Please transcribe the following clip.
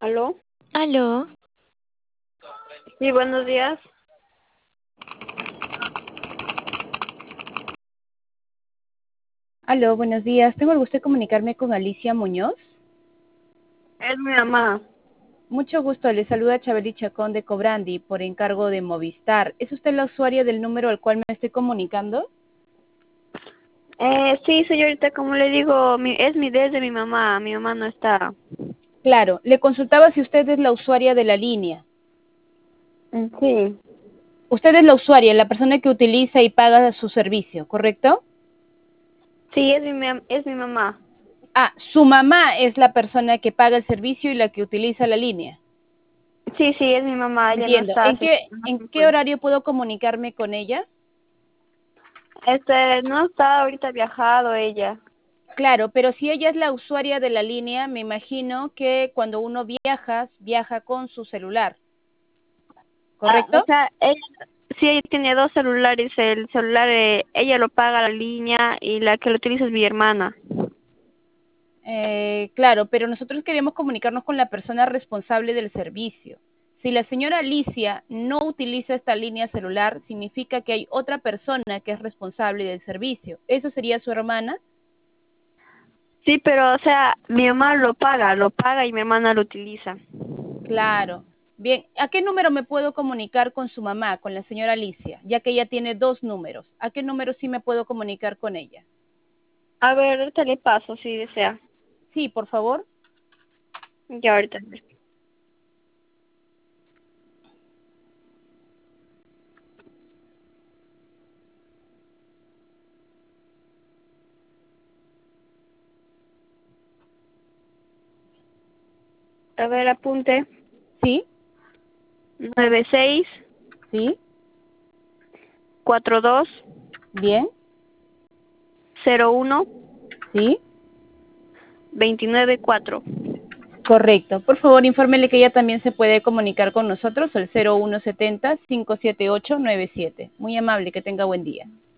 ¿Aló? Aló, Sí, buenos días. Aló, buenos días. Tengo el gusto de comunicarme con Alicia Muñoz. Es mi mamá. Mucho gusto, le saluda Chabeli Chacón de Cobrandi por encargo de Movistar. ¿Es usted la usuaria del número al cual me estoy comunicando? Sí, señorita, como le digo, desde mi mamá. Mi mamá no está. Claro, le consultaba si usted es la usuaria de la línea. Sí. Usted es la usuaria, la persona que utiliza y paga su servicio, ¿correcto? Sí, es mi mamá. Ah, su mamá es la persona que paga el servicio y la que utiliza la línea. Sí, sí, es mi mamá. Ella no Entiendo. está. ¿En qué horario puedo comunicarme con ella? No está ahorita viajado ella. Claro, pero si ella es la usuaria de la línea, me imagino que cuando uno viaja, viaja con su celular, O ¿correcto? sea, sí, ella tiene dos celulares. El celular, ella lo paga la línea y la que lo utiliza es mi hermana. Claro, pero nosotros queremos comunicarnos con la persona responsable del servicio. Si la señora Alicia no utiliza esta línea celular, significa que hay otra persona que es responsable del servicio. ¿Eso sería su hermana? Sí, pero, o sea, mi mamá lo paga y mi hermana lo utiliza. Claro. Bien, ¿a qué número me puedo comunicar con su mamá, con la señora Alicia? Ya que ella tiene dos números. ¿A qué número sí me puedo comunicar con ella? A ver, ahorita le paso, si desea. Sí, por favor. Ya ahorita. A ver, apunte. Sí, 96 sí, 42 bien, 01 sí, 294. correcto. Por favor, infórmele que ella también se puede comunicar con nosotros al 0170-578-97. Muy amable, que tenga buen día.